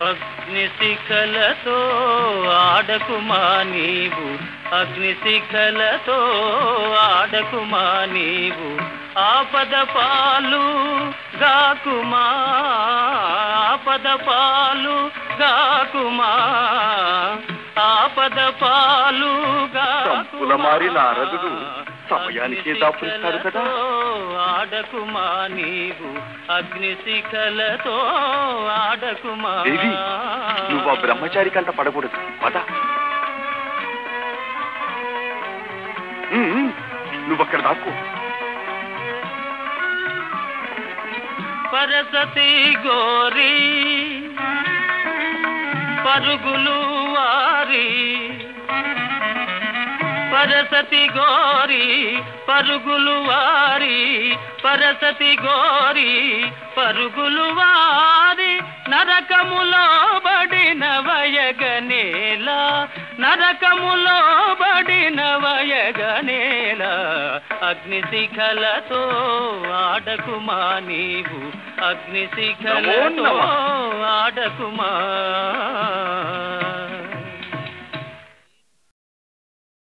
అగ్నిశిఖలతో ఆడకుమా నీవు, అగ్నిశిఖలతో ఆడకుమా నీవు, ఆపద పాలు గాకుమా, ఆపద పాలు గాకుమా, ఆపద పాలు సంపుల మారి నారదుడు సమయానికి దాపురిస్తాడు కదా. ఆడకుమా నీవు, అగ్నిశిఖలతో ఆడకుమా. దేవి, నువ్వు ఆ బ్రహ్మచారి కంట పడకూడదు. పద, నువ్వక్కడ దాక్కు. పరసతి గోరి పరుగులు వారి, పరసతి గోరి పరుగులు వారి, పరసతి గోరి పరుగులు వారి, నరకములో బడిన వయగనేలా, నరకములో బడిన వయగనేలా, అగ్నిశిఖలతో ఆడకుమా నీవు, అగ్నిశిఖలతో ఆడకుమా.